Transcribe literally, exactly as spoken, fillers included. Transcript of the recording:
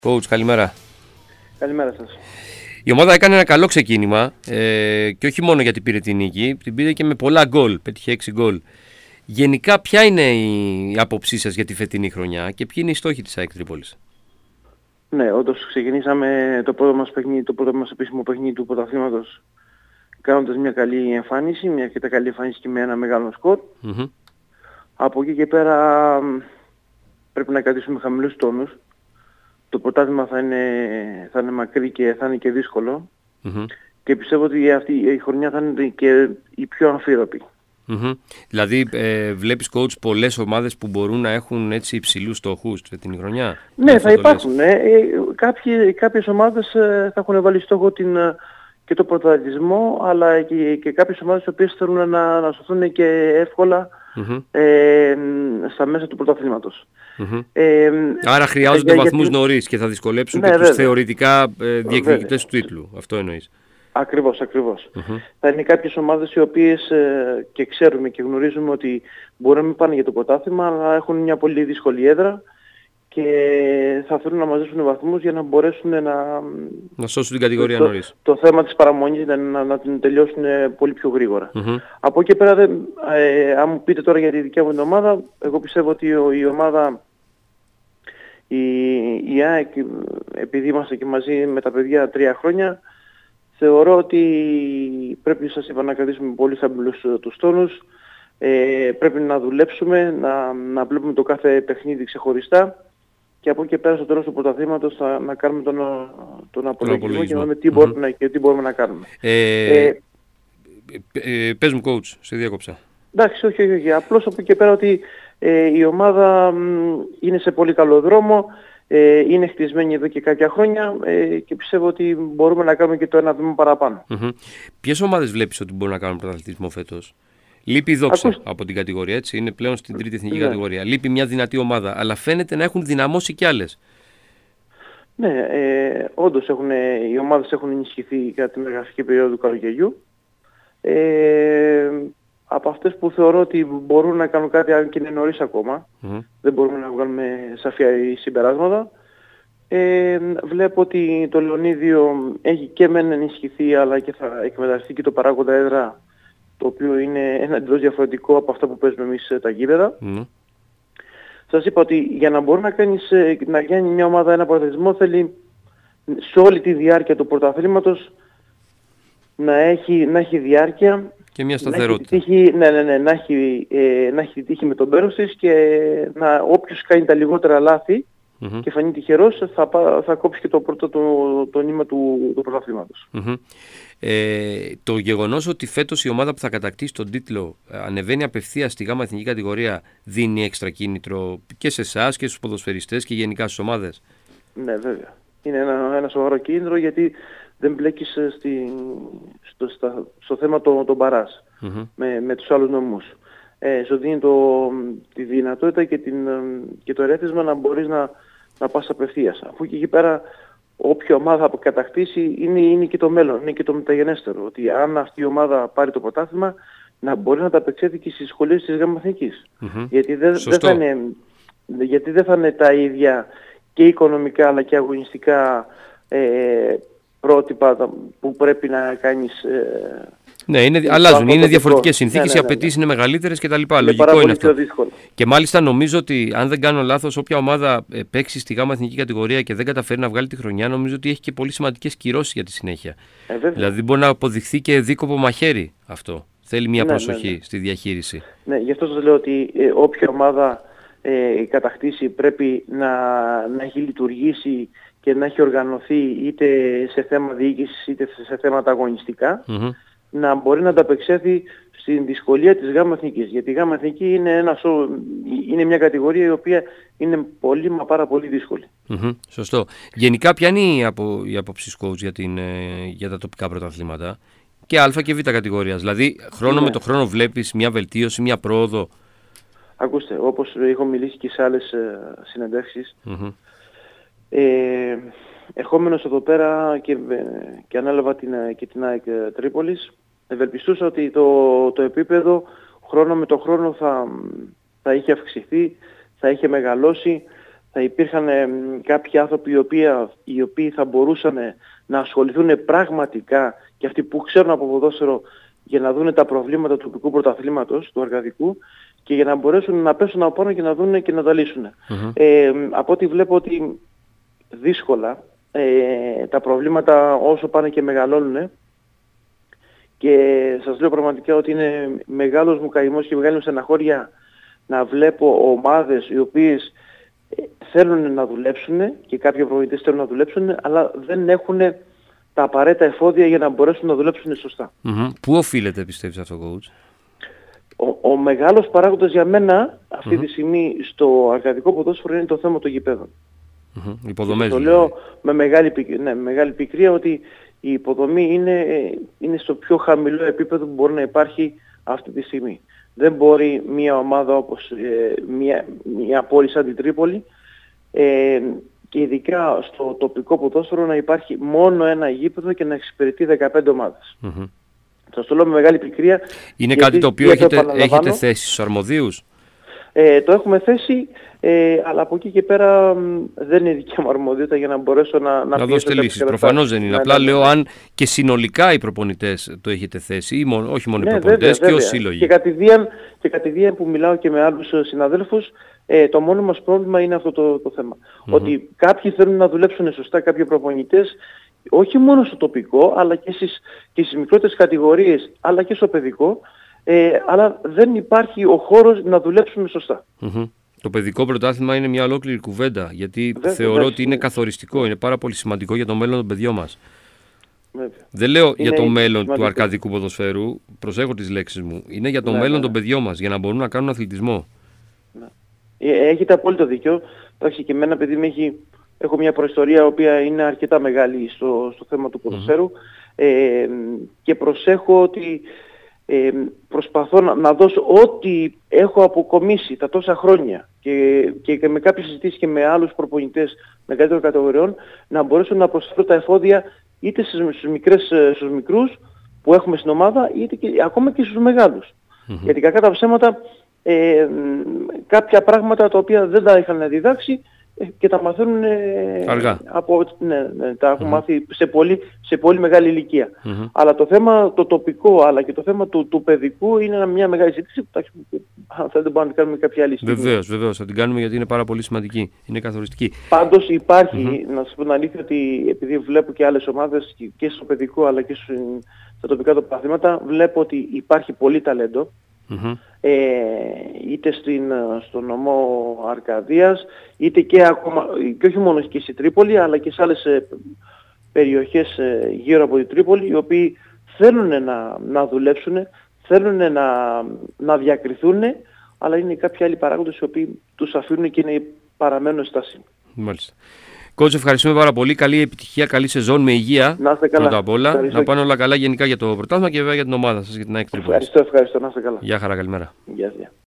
Coach, καλημέρα. Καλημέρα σας. Η ομάδα έκανε ένα καλό ξεκίνημα ε, και όχι μόνο γιατί πήρε την νίκη, την πήρε και με πολλά γκολ, πέτυχε έξι γκολ. Γενικά, ποια είναι η άποψή σας για τη φετινή χρονιά και ποιοι είναι οι στόχοι της ΑΕΚ Τρίπολης? Ναι, όντως ξεκινήσαμε το πρώτο μας, παιχνίδι, το πρώτο μας επίσημο παιχνίδι του πρωταθλήματος κάνοντας μια καλή εμφάνιση, μια αρκετά καλή εμφάνιση και με ένα μεγάλο σκορ. Mm-hmm. Από εκεί και πέρα πρέπει να κρατήσουμε χαμηλούς τόνους. Το πρωτάθλημα θα είναι, θα είναι μακρύ και θα είναι και δύσκολο. Mm-hmm. Και πιστεύω ότι αυτή η χρονιά θα είναι και η πιο αμφίροπη. Mm-hmm. Δηλαδή ε, βλέπεις coach πολλές ομάδες που μπορούν να έχουν έτσι υψηλούς στόχους την χρονιά? Ναι, θα υπάρχουν. Ε. Ε, κάποιοι, κάποιες ομάδες ε, θα έχουν βάλει στόχο την, και το πρωταθλητισμό, αλλά και, και κάποιες ομάδες οι οποίες θέλουν να, να σωθούν και εύκολα mm-hmm. ε, στα μέσα του πρωταθλήματος. Mm-hmm. Ε, Άρα χρειάζονται για, βαθμούς γιατί... νωρίς και θα δυσκολέψουν ναι, και βέβαια. τους θεωρητικά ε, διεκδικητές του τίτλου. Αυτό εννοείς? Ακριβώς, ακριβώς. Mm-hmm. Θα είναι κάποιες ομάδες οι οποίες ε, και ξέρουμε και γνωρίζουμε ότι μπορούν να μην πάνε για το πρωτάθλημα, αλλά έχουν μια πολύ δύσκολη έδρα και θα θέλουν να μαζέψουν βαθμούς για να μπορέσουν να... να σώσουν την κατηγορία το, νωρίς. Το, το θέμα της παραμονής να, να, να την τελειώσουν πολύ πιο γρήγορα. Mm-hmm. Από εκεί πέρα, δε, ε, αν μου πείτε τώρα για τη δικιά μου την ομάδα, εγώ πιστεύω ότι η ομάδα, η, η ΑΕΚ, επειδή είμαστε και μαζί με τα παιδιά τρία χρόνια, θεωρώ ότι πρέπει, σας είπα, να κρατήσουμε πολύ χαμηλούς τους τόνους, ε, πρέπει να δουλέψουμε, να, να βλέπουμε το κάθε παιχνίδι ξεχωριστά και από εκεί πέρα στο τέλος του πρωταθλήματος θα, να κάνουμε τον, τον απολογισμό και να δούμε τι, mm-hmm. μπορούμε, και τι μπορούμε να κάνουμε. Ε, ε, ε, πες μου coach, σε διάκοψα. Εντάξει, όχι, όχι, όχι. Απλώς από εκεί πέρα ότι ε, η ομάδα μ, είναι σε πολύ καλό δρόμο. Ε, είναι χτισμένη εδώ και κάποια χρόνια ε, και πιστεύω ότι μπορούμε να κάνουμε και το ένα βήμα παραπάνω. Mm-hmm. Ποιες ομάδες βλέπεις ότι μπορούν να κάνουν πρωταθλητισμό φέτος? Λείπει η Δόξα Ακούς... από την κατηγορία, έτσι, είναι πλέον στην τρίτη εθνική ναι. κατηγορία. Λείπει μια δυνατή ομάδα, αλλά φαίνεται να έχουν δυναμώσει κι άλλες. Ναι, ε, όντως έχουν, οι ομάδες έχουν ενισχυθεί κατά την εργαστική περίοδο του καλοκαιριού. Ε, από αυτές που θεωρώ ότι μπορούν να κάνουν κάτι, αν και είναι νωρίς ακόμα, mm-hmm. δεν μπορούμε να βγάλουμε σαφή συμπεράσματα. Ε, βλέπω ότι το Λεωνίδιο έχει και μεν ενισχυθεί, αλλά και θα εκμεταλλευτεί και το παράγοντα έδρα, το οποίο είναι ένα εντελώς διαφορετικό από αυτά που παίζουμε εμείς τα γήπεδα. Mm-hmm. Σας είπα ότι για να μπορεί να, κάνεις, να κάνει μια ομάδα ένα πρωταθλητισμό θέλει σε όλη τη διάρκεια του πρωταθλήματος να έχει, να έχει διάρκεια και μια σταθερότητα. Να έχει τύχη, ναι, ναι, ναι, να έχει, ε, να έχει τύχη με τον πέρος της και να, όποιος κάνει τα λιγότερα λάθη mm-hmm. και φανεί τυχερός θα, θα κόψει και το πρώτο το, το νήμα του, του πρωταθλήματος. Mm-hmm. Ε, το γεγονός ότι φέτος η ομάδα που θα κατακτήσει τον τίτλο ανεβαίνει απευθείας στη γάμα εθνική κατηγορία δίνει έξτρα κίνητρο και σε εσάς και στους ποδοσφαιριστές και γενικά στις ομάδες? Ναι, βέβαια. Είναι ένα, ένα σοβαρό κίνητρο γιατί δεν μπλέκεις στη, στο, στα, στο θέμα των το μπαράς mm-hmm. με, με τους άλλους νομούς. Ε, σου δίνει το, τη δυνατότητα και, την, και το ερέθισμα να μπορείς να, να πας απευθείας. Αφού και εκεί πέρα όποια ομάδα θα κατακτήσει είναι, είναι και το μέλλον, είναι και το μεταγενέστερο. Ότι αν αυτή η ομάδα πάρει το πρωτάθλημα να μπορεί να τα απεξέλθει και στις σχολές της ΓΑΜΑ Εθνικής. Mm-hmm. Γιατί, δεν, δεν θα είναι, γιατί δεν θα είναι τα ίδια και οικονομικά αλλά και αγωνιστικά ε, πρότυπα που πρέπει να κάνεις. Ε, ναι, είναι, αλλάζουν, είναι διαφορετικές συνθήκες, ναι, ναι, ναι, ναι. Οι απαιτήσεις είναι μεγαλύτερες κτλ. Λογικό είναι αυτό. Και μάλιστα νομίζω ότι, αν δεν κάνω λάθος, όποια ομάδα παίξει στη γάμα εθνική κατηγορία και δεν καταφέρει να βγάλει τη χρονιά, νομίζω ότι έχει και πολύ σημαντικές κυρώσεις για τη συνέχεια. Ε, δηλαδή μπορεί να αποδειχθεί και δίκοπο μαχαίρι αυτό. Θέλει μια ναι, προσοχή ναι, ναι. στη διαχείριση. Ναι, γι' αυτό σας λέω ότι ε, όποια ομάδα ε, κατακτήσει πρέπει να, να έχει λειτουργήσει και να έχει οργανωθεί είτε σε θέμα διοίκησης είτε σε θέματα αγωνιστικά, mm-hmm. να μπορεί να ανταπεξέλθει στην δυσκολία της ΓΑΜΑ Εθνικής. Γιατί η ΓΑΜΑ Εθνική είναι, ένα, είναι μια κατηγορία η οποία είναι πολύ μα πάρα πολύ δύσκολη. Mm-hmm. Σωστό. Γενικά ποια είναι η, απο, η άποψη coach για, την, για τα τοπικά πρωταθλήματα και Α και Β κατηγορίας? Δηλαδή χρόνο ναι. με το χρόνο βλέπεις μια βελτίωση, μια πρόοδο? Ακούστε, όπως έχω μιλήσει και σε άλλες συνεντεύξεις, mm-hmm. ε, ερχόμενος εδώ πέρα και, και ανέλαβα την, και την ΑΕΚ Τρίπολης, ευελπιστούσα ότι το, το επίπεδο χρόνο με το χρόνο θα, θα είχε αυξηθεί, θα είχε μεγαλώσει, θα υπήρχαν ε, κάποιοι άνθρωποι οι οποίοι, οι οποίοι θα μπορούσαν να ασχοληθούν πραγματικά και αυτοί που ξέρουν από ποδόσφαιρο για να δουν τα προβλήματα του τοπικού πρωταθλήματος, του Αρκαδικού, και για να μπορέσουν να πέσουν από πάνω και να δουν και να τα λύσουν. Mm-hmm. Ε, από ό,τι βλέπω ότι δύσκολα ε, τα προβλήματα όσο πάνε και μεγαλώνουν, και σας λέω πραγματικά ότι είναι μεγάλος μου καημός και μεγάλη μου στεναχώρια να βλέπω ομάδες οι οποίες θέλουν να δουλέψουν και κάποιοι προπονητές θέλουν να δουλέψουν, αλλά δεν έχουν τα απαραίτητα εφόδια για να μπορέσουν να δουλέψουν σωστά. Mm-hmm. Πού οφείλεται, πιστεύεις, αυτό, coach? Ο, ο μεγάλος παράγοντας για μένα αυτή mm-hmm. τη στιγμή στο αρκαδικό ποδόσφαιρο είναι το θέμα των γηπέδων. Mm-hmm. Υποδομές. Το λέω με μεγάλη, ναι, με μεγάλη πικρία ότι η υποδομή είναι, είναι στο πιο χαμηλό επίπεδο που μπορεί να υπάρχει αυτή τη στιγμή. Δεν μπορεί μια ομάδα όπως ε, μια, μια πόλη σαν την Τρίπολη ε, και ειδικά στο τοπικό ποδόσφαιρο να υπάρχει μόνο ένα γήπεδο και να εξυπηρετεί δεκαπέντε ομάδες. Mm-hmm. Σας το λέω με μεγάλη πικρία. Είναι κάτι το οποίο έχετε, έχετε θέσει στους αρμοδίους? Ε, το έχουμε θέσει, ε, αλλά από εκεί και πέρα μ, δεν είναι δική μου αρμοδιότητα για να μπορέσω να... Να, να δώσετε λύσεις. Προφανώς δεν είναι. Απλά λέω αν και συνολικά οι προπονητές το έχετε θέσει, ή μόνο, όχι μόνο ναι, οι προπονητές, βέβαια, και ως σύλλογοι. Και κατηδίαν, και κατηδίαν που μιλάω και με άλλους συναδέλφους, ε, το μόνο μας πρόβλημα είναι αυτό το, το θέμα. Mm-hmm. Ότι κάποιοι θέλουν να δουλέψουν σωστά, κάποιοι προπονητές, όχι μόνο στο τοπικό, αλλά και στις, και στις μικρότερες κατηγορίες, αλλά και στο παιδικό, ε, αλλά δεν υπάρχει ο χώρος να δουλέψουμε σωστά. Mm-hmm. Το παιδικό πρωτάθλημα είναι μια ολόκληρη κουβέντα, γιατί Βέβαια, θεωρώ βέβαια, ότι είναι καθοριστικό, είναι πάρα πολύ σημαντικό για το μέλλον των παιδιών μας. Βέβαια. Δεν λέω είναι για το μέλλον σημαντικό. του αρκαδικού ποδοσφαίρου, προσέχω τις λέξεις μου, είναι για το ναι, μέλλον ναι. των παιδιών μας, για να μπορούν να κάνουν αθλητισμό. Ναι. Έχετε απόλυτο δίκιο. Εντάξει, και εμένα, παιδί μου, έχει... έχω μια προϊστορία η οποία είναι αρκετά μεγάλη στο, στο θέμα του ποδοσφαίρου mm-hmm. ε, και προσέχω ότι ε, προσπαθώ να, να δώσω ό,τι έχω αποκομίσει τα τόσα χρόνια και, και με κάποιες συζητήσεις και με άλλους προπονητές μεγαλύτερων κατηγοριών να μπορέσω να προσφέρω τα εφόδια είτε στους, μικρές, στους μικρούς που έχουμε στην ομάδα είτε και, ακόμα και στους μεγάλους. Mm-hmm. Γιατί κακά τα ψέματα ε, κάποια πράγματα τα οποία δεν τα είχαν διδάξει και τα μαθαίνουν αργά. Από, ναι, ναι, τα έχουν mm-hmm. μάθει σε πολύ, σε πολύ μεγάλη ηλικία. Mm-hmm. Αλλά το θέμα το τοπικό αλλά και το θέμα του, του παιδικού είναι μια μεγάλη συζήτηση που αν θέλετε μπορούμε να κάνουμε κάποια άλλη στιγμή. Βεβαίως, βεβαίως, θα την κάνουμε γιατί είναι πάρα πολύ σημαντική, είναι καθοριστική. Πάντως υπάρχει, mm-hmm. να σας πω την αλήθεια, ότι επειδή βλέπω και άλλες ομάδες και στο παιδικό αλλά και στα τοπικά του παθήματα, βλέπω ότι υπάρχει πολύ ταλέντο. Mm-hmm. Ε, είτε στην, στο νομό Αρκαδίας είτε και, ακόμα, και όχι μόνο και στη Τρίπολη αλλά και σε άλλες ε, περιοχές ε, γύρω από την Τρίπολη, οι οποίοι θέλουν να, να δουλέψουν, θέλουν να, να διακριθούν, αλλά είναι κάποιοι άλλοι παράγοντες οι οποίοι τους αφήνουν και είναι, παραμένουν στάσιμοι. Μάλιστα. Κότσο, ευχαριστούμε πάρα πολύ. Καλή επιτυχία, καλή σεζόν με υγεία. Να είστε καλά. Πρώτα απ' όλα. Ευχαριστώ. Να πάνε όλα καλά γενικά για το πρωτάθλημα και βέβαια για την ομάδα σας, για την ΑΕΚ Τρίπολης. Ευχαριστώ, ευχαριστώ. Να είστε καλά. Γεια χαρά, καλημέρα. Γεια, γεια.